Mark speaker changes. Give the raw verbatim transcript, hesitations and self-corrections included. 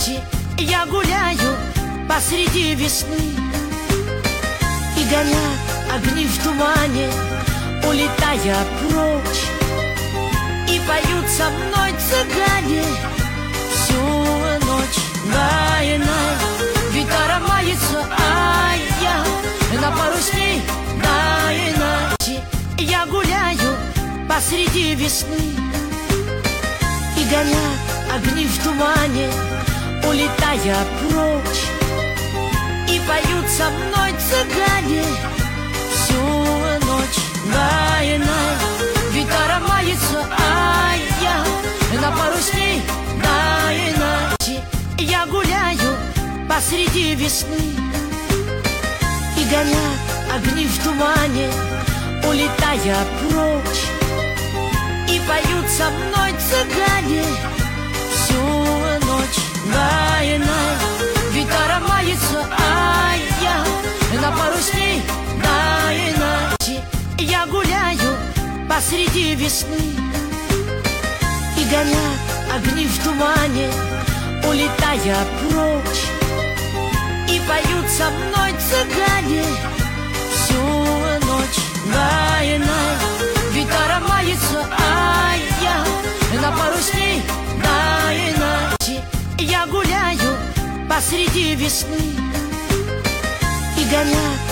Speaker 1: Я гуляю посреди весны и гоня огни в тумане, улетая прочь. И поют со мной цыгане всю ночь. Най-най, гитара мается, а я на парусне. Най-най, я гуляю посреди весны и гоня огни в тумане, улетая прочь. И поют со мной цыгане всю ночь. Най-най, гитара мается, а я на парусне. Най-най, я гуляю посреди весны и гоня огни в тумане, улетая прочь. И поют со мной цыгане всю ночь. Най-най, гитара мается, а я на парусне. Най-най, я гуляю посреди весны и гоня огни в тумане, улетая прочь. И поют со мной цыгане всю ночь. Най-най, гитара мается, а я на парусне. Най-най, я гуляю посреди весны и гоня